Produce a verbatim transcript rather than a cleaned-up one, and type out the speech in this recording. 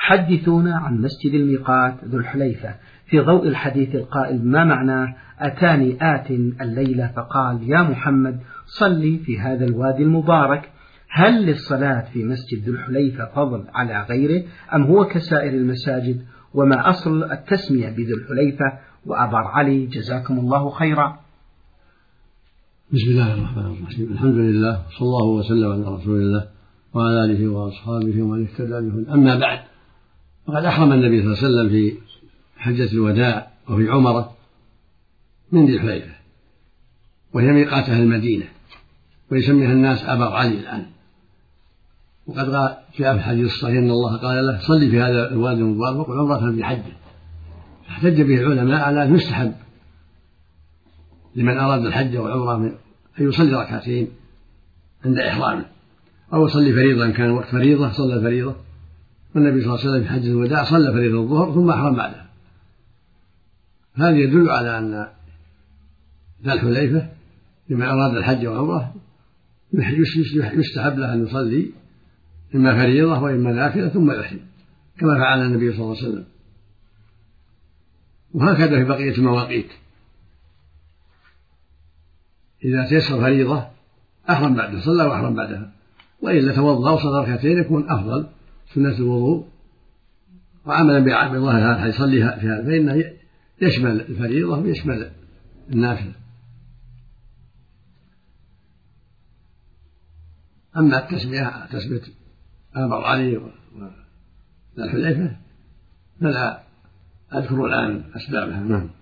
حدثونا عن مسجد الميقات ذو الحليفة في ضوء الحديث القائل ما معناه أتاني آت الليلة فقال يا محمد صلي في هذا الوادي المبارك. هل للصلاة في مسجد ذو الحليفة فضل على غيره أم هو كسائر المساجد؟ وما أصل التسمية بذو الحليفة؟ وأبار علي جزاكم الله خيرا. بسم الله الرحمن الرحيم. الحمد لله صلى الله وسلم على رسول الله وعلى آله وأصحابه ومن اهتدى بهداه. أما بعد، فقد أحرم النبي صلى الله عليه وسلم في حجة الوداع وفي عمره من ذي الحليفة، وهي ميقات أهل المدينة، ويسميها الناس أبار علي الآن. وقد جاء في الحديث الصحيح أن الله قال له صلي في هذا الوادي المبارك عمرة في حجه، احتج به العلماء على أن يستحب لمن أراد الحج والعمرة أن يصلي ركعتين عند إحرامه، أو يصلي فريضة إن كان وقت فريضة صلى الفريضة. والنبي صلى الله عليه وسلم في حجة الوداع صلى فريضة الظهر ثم أحرم بعدها. هذا يدل على أن ذا الحليفة لمن أراد الحج والعمرة يستحب له أن يصلي إما فريضة وإما نافلة ثم يحرم، كما فعل النبي صلى الله عليه وسلم. وهكذا في بقية المواقيت، إذا تيسر فريضة أحرم بعدها، صلى وأحرم بعدها، وإلا توضأ وصلى ركعتين يكون أفضل سنة الوضوء. وعملا بظاهر هذا يصليها فيها، فإنه يشمل الفريضة ويشمل النافلة. أما التسمية تسمية أبار علي وذا الحليفة فلا أذكر الآن أسبابها. نعم.